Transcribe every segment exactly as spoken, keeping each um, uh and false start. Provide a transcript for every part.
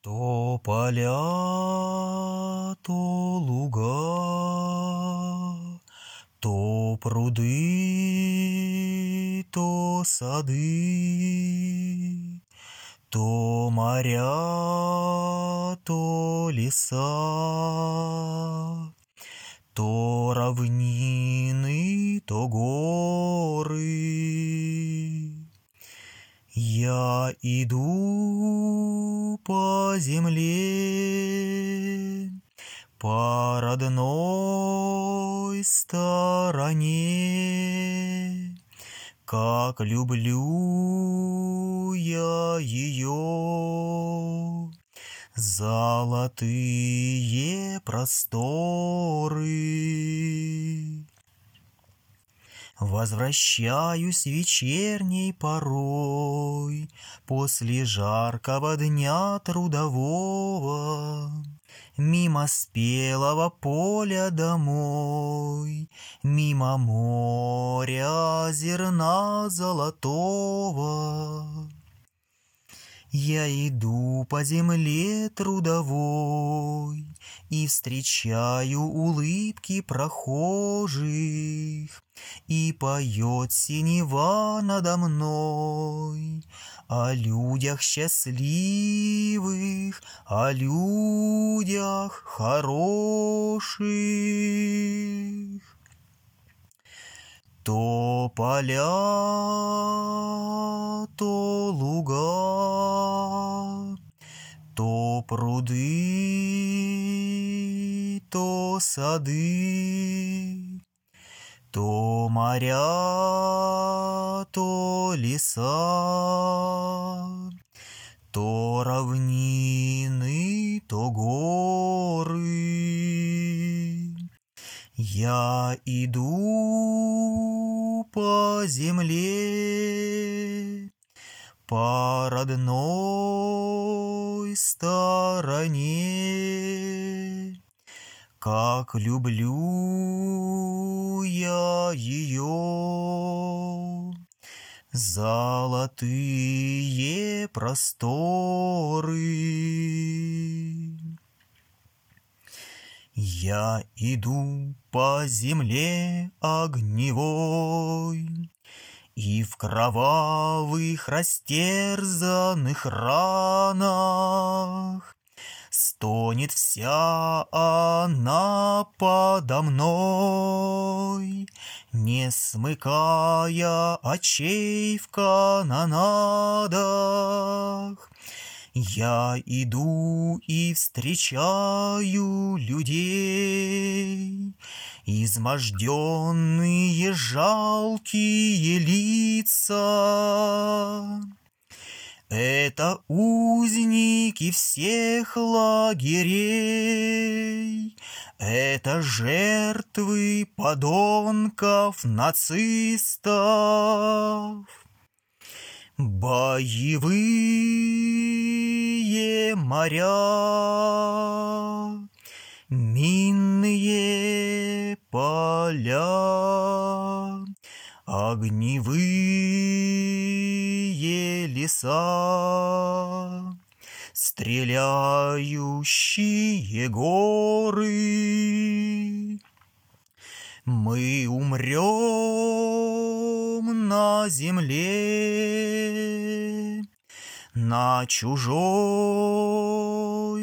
То поля, то луга, то пруды, то сады, то моря, то леса, то равнины, то горы. Я иду по земле, по родной стороне, как люблю я ее, золотые просторы. Возвращаюсь вечерней порой после жаркого дня трудового, мимо спелого поля домой, мимо моря зерна золотого. Я иду по земле трудовой и встречаю улыбки прохожих, и поет синева надо мной о людях счастливых, о людях хороших. То поля, то луга, то пруды, то сады, то моря, то леса, то равнины, то горы. Я иду по земле, по родной стороне, как люблю я ее, золотые просторы. Я иду по земле огневой, и в кровавых растерзанных ранах стонет вся она подо мной, не смыкая очей в канонадах. Я иду и встречаю людей, изможденные жалкие лица. Это узники всех лагерей, это жертвы подонков нацистов. Боевые моря, минные поля, огневые леса, стреляющие горы. Мы умрем на земле, на чужой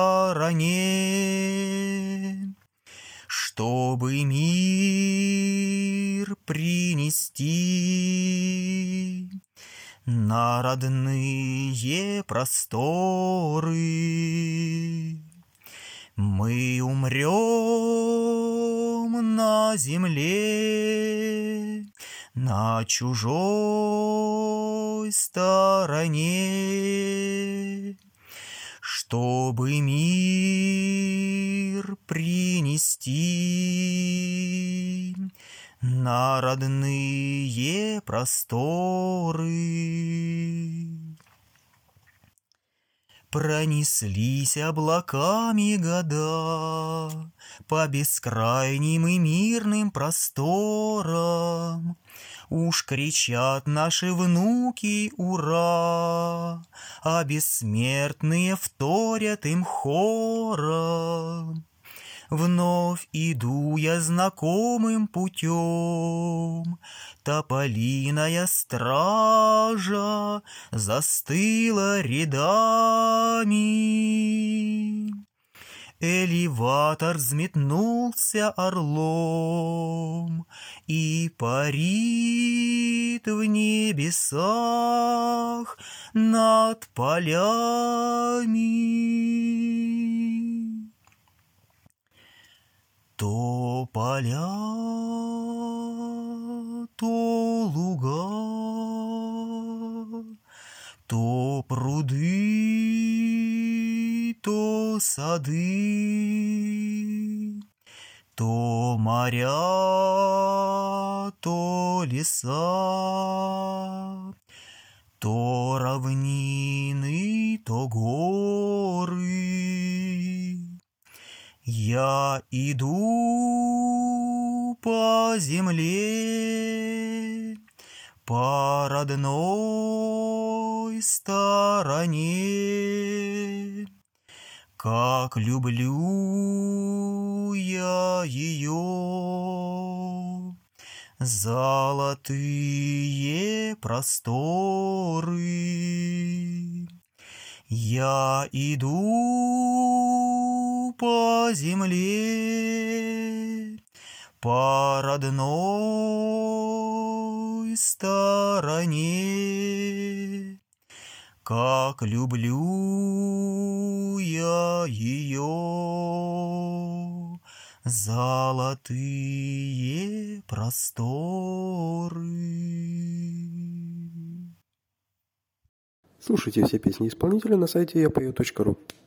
стороне, чтобы мир принести на родные просторы. Мы умрем на земле, на чужой стороне, чтобы мир принести на родные просторы. Пронеслись облаками года по бескрайним и мирным просторам. Уж кричат наши внуки «Ура!», а бессмертные вторят им хором. Вновь иду я знакомым путем, тополиная стража застыла рядами. Элеватор взметнулся орлом и парит в небесах над полями. То поля, то луга, то пруды, то сады, то моря, то леса, то равнины, то горы. Я иду по земле, по родной стороне. Как люблю я ее, золотые просторы. Я иду по земле, по родной стороне. Как люблю я ее, золотые просторы. Слушайте все песни исполнителя на сайте я пою точка ру.